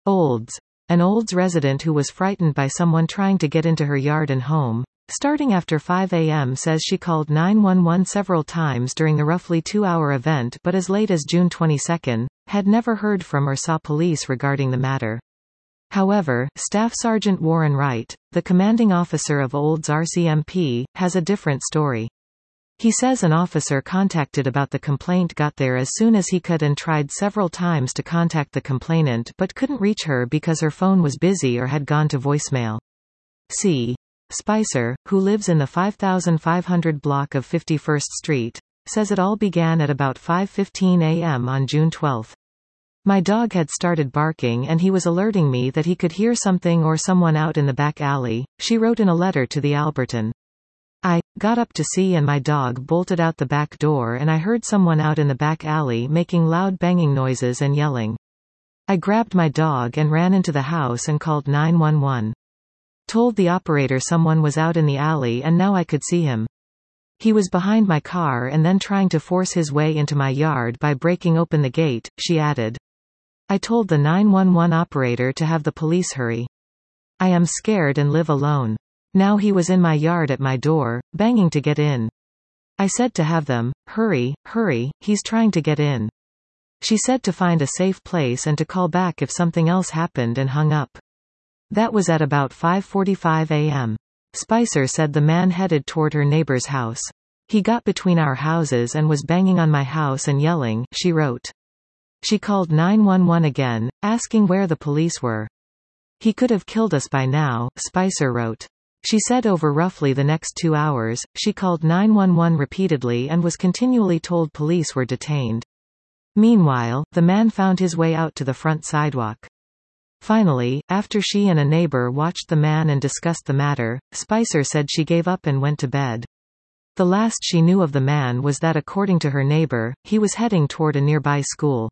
Olds. An Olds resident who was frightened by someone trying to get into her yard and home, starting after 5 a.m. says she called 911 several times during the roughly 2-hour event but as late as June 22, had never heard from or saw police regarding the matter. However, Staff Sergeant Warren Wright, the commanding officer of Olds RCMP, has a different story. He says an officer contacted about the complaint got there as soon as he could and tried several times to contact the complainant but couldn't reach her because her phone was busy or had gone to voicemail. C. Spicer, who lives in the 5500 block of 51st Street, says it all began at about 5:15 a.m. on June 12. My dog had started barking and he was alerting me that he could hear something or someone out in the back alley, she wrote in a letter to the Alberton. I got up to see and my dog bolted out the back door and I heard someone out in the back alley making loud banging noises and yelling. I grabbed my dog and ran into the house and called 911. Told the operator someone was out in the alley and now I could see him. He was behind my car and then trying to force his way into my yard by breaking open the gate, she added. I told the 911 operator to have the police hurry. I am scared and live alone. Now he was in my yard at my door, banging to get in. I said to have them, hurry, he's trying to get in. She said to find a safe place and to call back if something else happened and hung up. That was at about 5:45 a.m. Spicer said the man headed toward her neighbor's house. He got between our houses and was banging on my house and yelling, she wrote. She called 911 again, asking where the police were. He could have killed us by now, Spicer wrote. She said over roughly the next 2 hours, she called 911 repeatedly and was continually told police were detained. Meanwhile, the man found his way out to the front sidewalk. Finally, after she and a neighbor watched the man and discussed the matter, Spicer said she gave up and went to bed. The last she knew of the man was that according to her neighbor, he was heading toward a nearby school.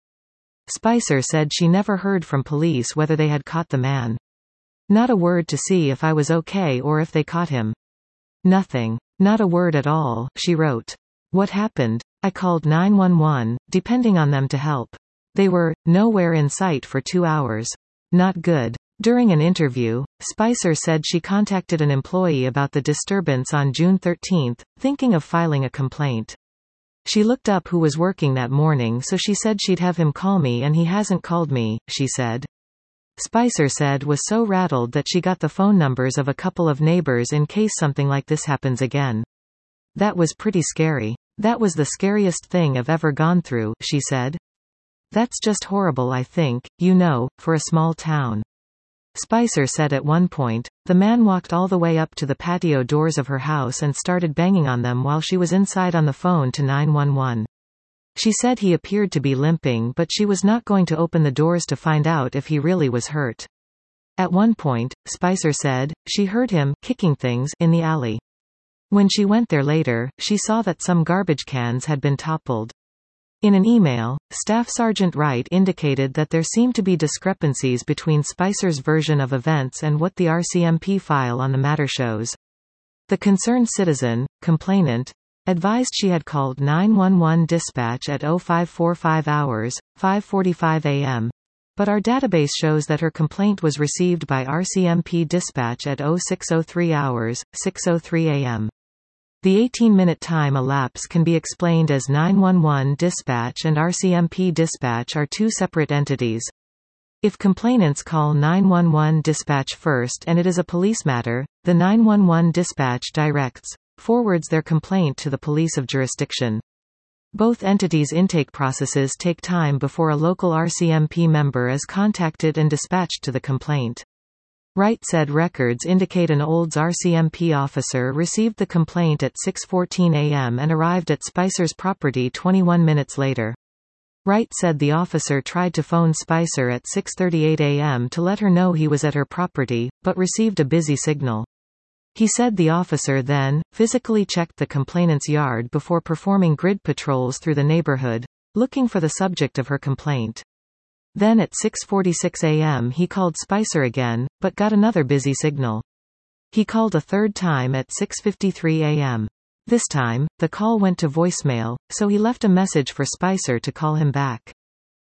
Spicer said she never heard from police whether they had caught the man. Not a word to see if I was okay or if they caught him. Nothing. Not a word at all, she wrote. What happened? I called 911, depending on them to help. They were nowhere in sight for 2 hours. Not good. During an interview, Spicer said she contacted an employee about the disturbance on June 13, thinking of filing a complaint. She looked up who was working that morning so she said she'd have him call me and he hasn't called me, she said. Spicer said was so rattled that she got the phone numbers of a couple of neighbors in case something like this happens again. That was pretty scary. That was the scariest thing I've ever gone through, she said. That's just horrible I think, for a small town. Spicer said at one point, the man walked all the way up to the patio doors of her house and started banging on them while she was inside on the phone to 911. She said he appeared to be limping but she was not going to open the doors to find out if he really was hurt. At one point, Spicer said, she heard him kicking things in the alley. When she went there later, she saw that some garbage cans had been toppled. In an email, Staff Sergeant Wright indicated that there seemed to be discrepancies between Spicer's version of events and what the RCMP file on the matter shows. The concerned citizen, complainant, advised she had called 911 dispatch at 0545 hours, 5:45 a.m., but our database shows that her complaint was received by RCMP dispatch at 0603 hours, 6:03 a.m. The 18-minute time elapse can be explained as 911 dispatch and RCMP dispatch are two separate entities. If complainants call 911 dispatch first and it is a police matter, the 911 dispatch forwards their complaint to the police of jurisdiction. Both entities' intake processes take time before a local RCMP member is contacted and dispatched to the complaint. Wright said records indicate an Olds RCMP officer received the complaint at 6:14 a.m. and arrived at Spicer's property 21 minutes later. Wright said the officer tried to phone Spicer at 6:38 a.m. to let her know he was at her property, but received a busy signal. He said the officer then physically checked the complainant's yard before performing grid patrols through the neighborhood, looking for the subject of her complaint. Then at 6:46 a.m. he called Spicer again, but got another busy signal. He called a third time at 6:53 a.m. This time, the call went to voicemail, so he left a message for Spicer to call him back.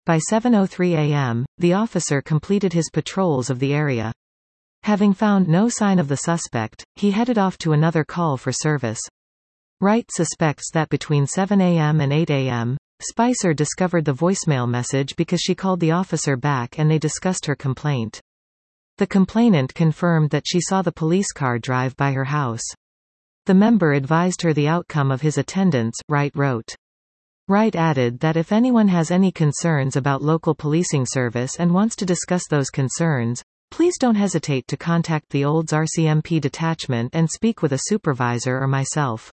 By 7:03 a.m., the officer completed his patrols of the area. Having found no sign of the suspect, he headed off to another call for service. Wright suspects that between 7 a.m. and 8 a.m., Spicer discovered the voicemail message because she called the officer back and they discussed her complaint. The complainant confirmed that she saw the police car drive by her house. The member advised her the outcome of his attendance, Wright wrote. Wright added that if anyone has any concerns about local policing service and wants to discuss those concerns, please don't hesitate to contact the Olds RCMP detachment and speak with a supervisor or myself.